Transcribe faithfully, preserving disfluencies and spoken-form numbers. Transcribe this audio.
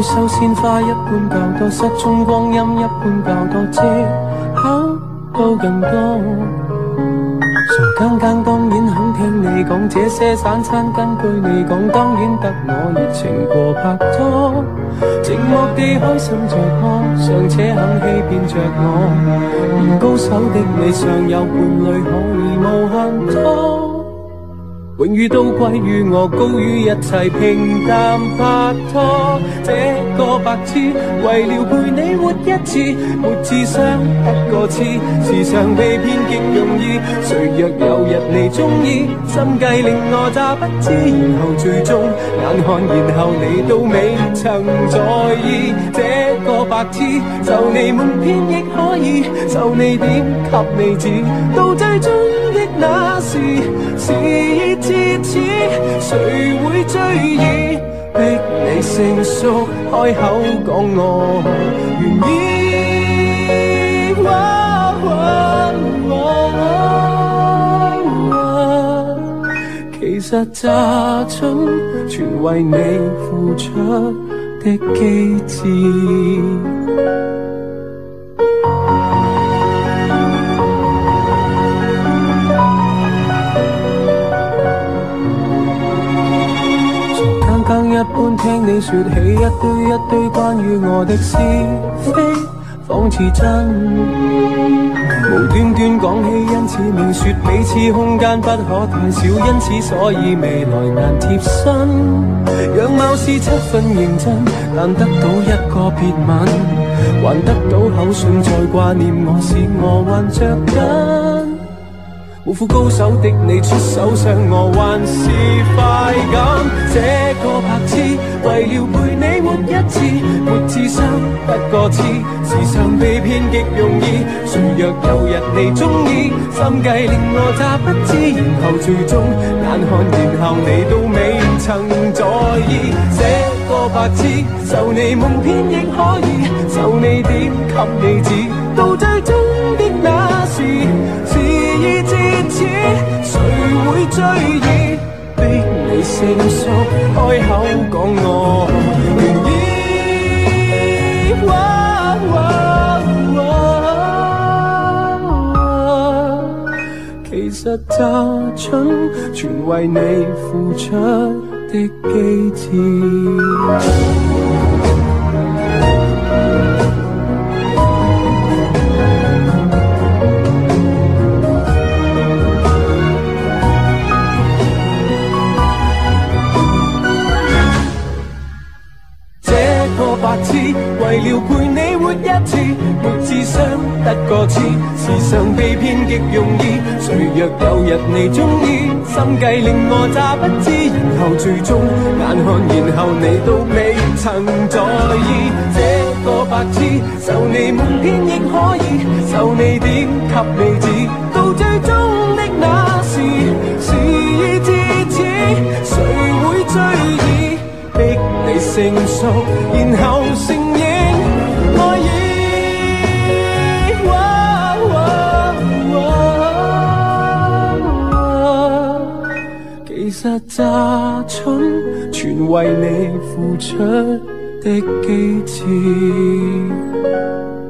繡鮮花一般較多，失蹤光陰一般較多，借口都更多。傻更更當然肯聽你講，這些散餐根據你講，當然得我熱情過拍拖。寂寞地開心着我，尚且肯欺騙着我，而高手的你尚有伴侶可以無限拖。榮譽都歸於我，高於一切平淡拍拖。這個白痴為了陪你活一次，沒智商得個痴，時常被騙極容易。誰若有日你鍾意，心計令我詐不知，然後最終眼看然後你都未曾在意。這個白痴就你瞞騙亦可以，就你點給你指，到最終的那時事已至此，誰會追憶？逼你成熟開口講我願意。哇哇哇哇，其實詐蠢全為你付出的機智。一般聽你說起一堆一堆關於我的是非，仿似真。無端端講起，因此明說彼此空間不可太少，因此所以未來難貼身。樣貌是七分認真，但得到一個別吻，還得到口信再掛念我，使我還着緊。無負高手的你出手傷我，還是快感。這個白痴為了陪你活一次，沒智商得個痴，時常被騙極容易。誰若有日你鍾意，心計令我詐不知，然後最終眼看然後你都未曾在意。這個白痴受你蒙騙亦可以，受你點給你指，到最終的那時事已至此，誰會追憶？逼你成熟開口講我願意。哇哇哇，其實詐蠢全為你付出的機智。白痴為了陪你活一次，沒智商得個痴，時常被騙極容易。誰若有日你鍾意，心計令我詐不知，然後最終眼看然後你都未曾在意。這個白痴受你蒙騙亦可以，受你點給你指，到最終的那時事已至此，誰會追憶？逼你成熟，然後承認愛意。哇哇哇，其實詐蠢全為你付出的機智。